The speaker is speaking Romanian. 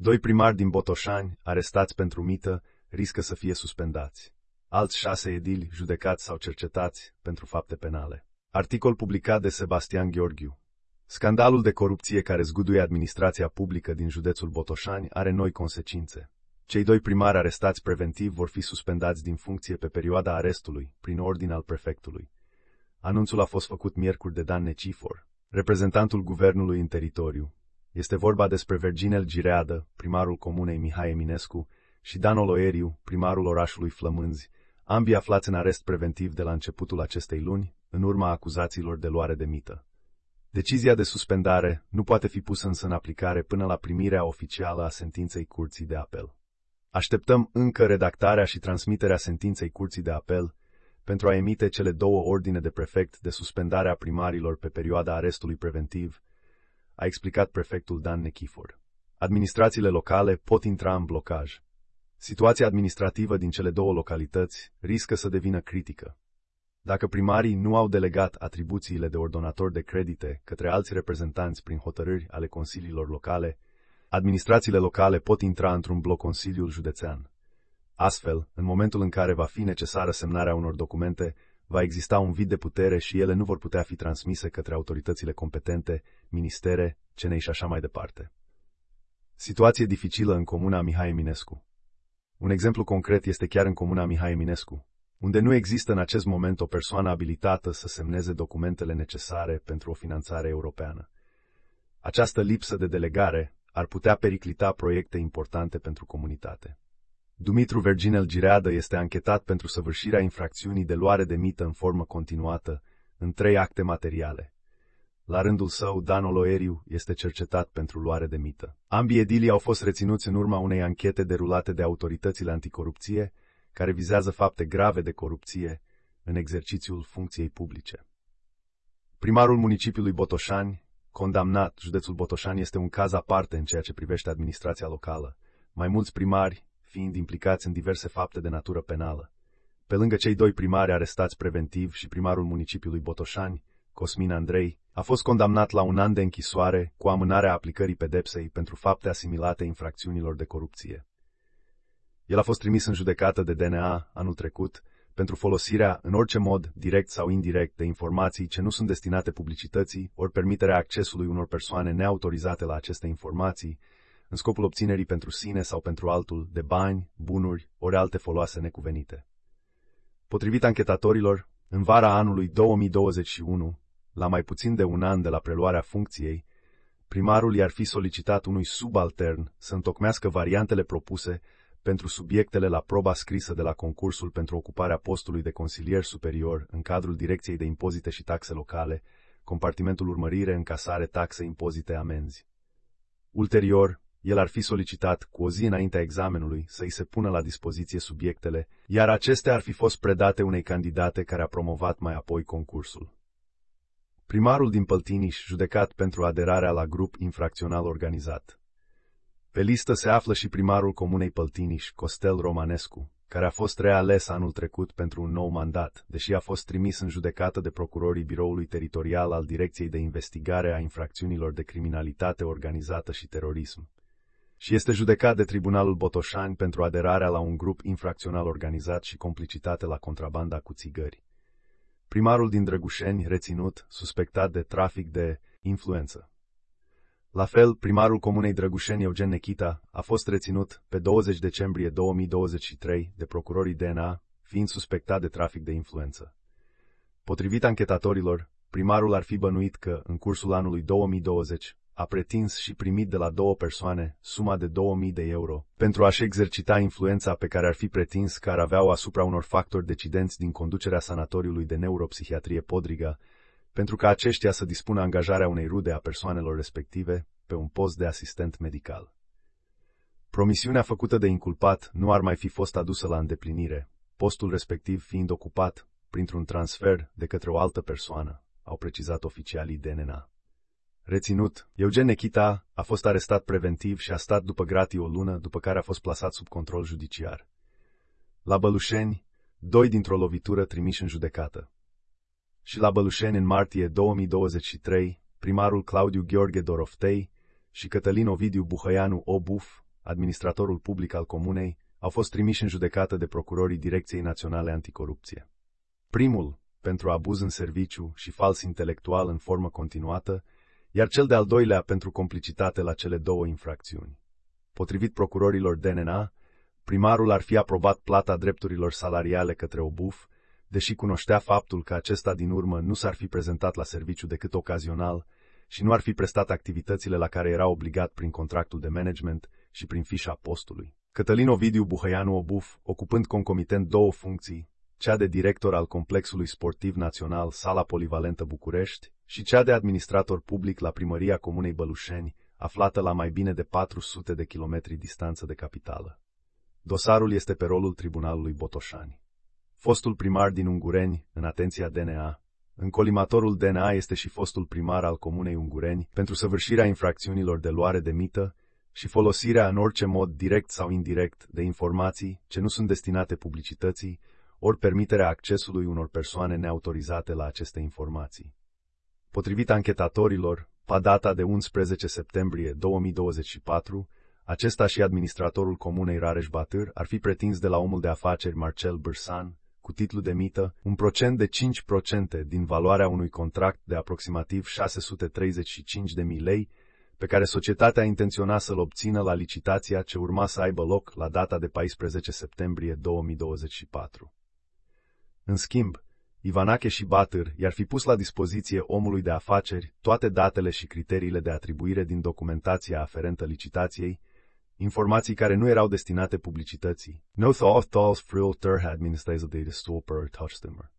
2 primari din Botoșani, arestați pentru mită, riscă să fie suspendați. Alți 6 edili, judecați sau cercetați pentru fapte penale. Articol publicat de Sebastian Gheorghiu. Scandalul de corupție care zguduie administrația publică din județul Botoșani are noi consecințe. Cei 2 primari arestați preventiv vor fi suspendați din funcție pe perioada arestului, prin ordin al prefectului. Anunțul a fost făcut miercuri de Dan Necifor, reprezentantul guvernului în teritoriu. Este vorba despre Verginel Gireadă, primarul comunei Mihai Eminescu, și Dan Oloeriu, primarul orașului Flămânzi, ambii aflați în arest preventiv de la începutul acestei luni, în urma acuzațiilor de luare de mită. Decizia de suspendare nu poate fi pusă însă în aplicare până la primirea oficială a sentinței Curții de Apel. Așteptăm încă redactarea și transmiterea sentinței Curții de Apel pentru a emite cele 2 ordine de prefect de suspendare a primarilor pe perioada arestului preventiv, a explicat prefectul Dan Necifor. Administrațiile locale pot intra în blocaj. Situația administrativă din cele 2 localități riscă să devină critică. Dacă primarii nu au delegat atribuțiile de ordonator de credite către alți reprezentanți prin hotărâri ale consiliilor locale, administrațiile locale pot intra într-un bloc consiliul județean. Astfel, în momentul în care va fi necesară semnarea unor documente, va exista un vid de putere și ele nu vor putea fi transmise către autoritățile competente, ministere, CNI și așa mai departe. Situație dificilă în comuna Mihai Eminescu. Un exemplu concret este chiar în comuna Mihai Eminescu, unde nu există în acest moment o persoană abilitată să semneze documentele necesare pentru o finanțare europeană. Această lipsă de delegare ar putea periclita proiecte importante pentru comunitate. Dumitru Verginel Gireadă este anchetat pentru săvârșirea infracțiunii de luare de mită în formă continuată, în 3 acte materiale. La rândul său, Dan Oloeriu este cercetat pentru luare de mită. Ambii edilii au fost reținuți în urma unei anchete derulate de autoritățile anticorupție, care vizează fapte grave de corupție în exercițiul funcției publice. Primarul municipiului Botoșani, condamnat, județul Botoșani este un caz aparte în ceea ce privește administrația locală, mai mulți primari fiind implicați în diverse fapte de natură penală. Pe lângă cei 2 primari arestați preventiv și primarul municipiului Botoșani, Cosmin Andrei, a fost condamnat la 1 an de închisoare cu amânarea aplicării pedepsei pentru fapte asimilate infracțiunilor de corupție. El a fost trimis în judecată de DNA anul trecut pentru folosirea, în orice mod, direct sau indirect, de informații ce nu sunt destinate publicității, ori permiterea accesului unor persoane neautorizate la aceste informații, în scopul obținerii pentru sine sau pentru altul de bani, bunuri, ori alte foloase necuvenite. Potrivit anchetatorilor, în vara anului 2021, la mai puțin de 1 an de la preluarea funcției, primarul i-ar fi solicitat unui subaltern să întocmească variantele propuse pentru subiectele la proba scrisă de la concursul pentru ocuparea postului de consilier superior în cadrul Direcției de Impozite și Taxe Locale, compartimentul urmărire, încasare, taxe, impozite, amenzi. Ulterior, el ar fi solicitat, cu o zi înaintea examenului, să îi se pună la dispoziție subiectele, iar acestea ar fi fost predate unei candidate care a promovat mai apoi concursul. Primarul din Păltiniș, judecat pentru aderarea la grup infracțional organizat. Pe listă se află și primarul comunei Păltiniș, Costel Romanescu, care a fost reales anul trecut pentru un nou mandat, deși a fost trimis în judecată de procurorii Biroului Teritorial al Direcției de Investigare a Infracțiunilor de Criminalitate Organizată și Terorism, și este judecat de Tribunalul Botoșani pentru aderarea la un grup infracțional organizat și complicitate la contrabanda cu țigări. Primarul din Drăgușeni, reținut, suspectat de trafic de influență. La fel, primarul comunei Drăgușeni, Eugen Nechita, a fost reținut pe 20 decembrie 2023 de procurorii DNA, fiind suspectat de trafic de influență. Potrivit anchetatorilor, primarul ar fi bănuit că, în cursul anului 2020, a pretins și primit de la 2 persoane suma de 2000 de euro pentru a-și exercita influența pe care ar fi pretins că ar avea-o asupra unor factori decidenți din conducerea sanatoriului de neuropsihiatrie Podriga, pentru ca aceștia să dispună angajarea unei rude a persoanelor respective pe un post de asistent medical. Promisiunea făcută de inculpat nu ar mai fi fost adusă la îndeplinire, postul respectiv fiind ocupat printr-un transfer de către o altă persoană, au precizat oficialii DNA. Reținut, Eugen Nechita a fost arestat preventiv și a stat după gratii o lună, după care a fost plasat sub control judiciar. La Bălușeni, 2 dintr-o lovitură trimiși în judecată. Și la Bălușeni, în martie 2023, primarul Claudiu Gheorghe Doroftei și Cătălin Ovidiu Buhăianu Obuf administratorul public al comunei, au fost trimiși în judecată de procurorii Direcției Naționale Anticorupție. Primul, pentru abuz în serviciu și fals intelectual în formă continuată, iar cel de-al doilea pentru complicitate la cele două infracțiuni. Potrivit procurorilor DNA, primarul ar fi aprobat plata drepturilor salariale către Obuf, deși cunoștea faptul că acesta din urmă nu s-ar fi prezentat la serviciu decât ocazional și nu ar fi prestat activitățile la care era obligat prin contractul de management și prin fișa postului. Cătălin Ovidiu Buhăianu Obuf, ocupând concomitent două funcții, cea de director al Complexului Sportiv Național Sala Polivalentă București și cea de administrator public la Primăria Comunei Bălușeni, aflată la mai bine de 400 de kilometri distanță de capitală. Dosarul este pe rolul Tribunalului Botoșani. Fostul primar din Ungureni, în atenția DNA. În colimatorul DNA este și fostul primar al Comunei Ungureni pentru săvârșirea infracțiunilor de luare de mită și folosirea în orice mod direct sau indirect de informații ce nu sunt destinate publicității, ori permiterea accesului unor persoane neautorizate la aceste informații. Potrivit anchetatorilor, pe data de 11 septembrie 2024, acesta și administratorul comunei Rareș Batâr ar fi pretins de la omul de afaceri Marcel Bârsan, cu titlu de mită, un procent de 5% din valoarea unui contract de aproximativ 635.000 lei, pe care societatea intenționa să-l obțină la licitația ce urma să aibă loc la data de 14 septembrie 2024. În schimb, Ivanache și Batâr i-ar fi pus la dispoziție omului de afaceri toate datele și criteriile de atribuire din documentația aferentă licitației, informații care nu erau destinate publicității. No thought frill ter administrative data stopper touchstimmer.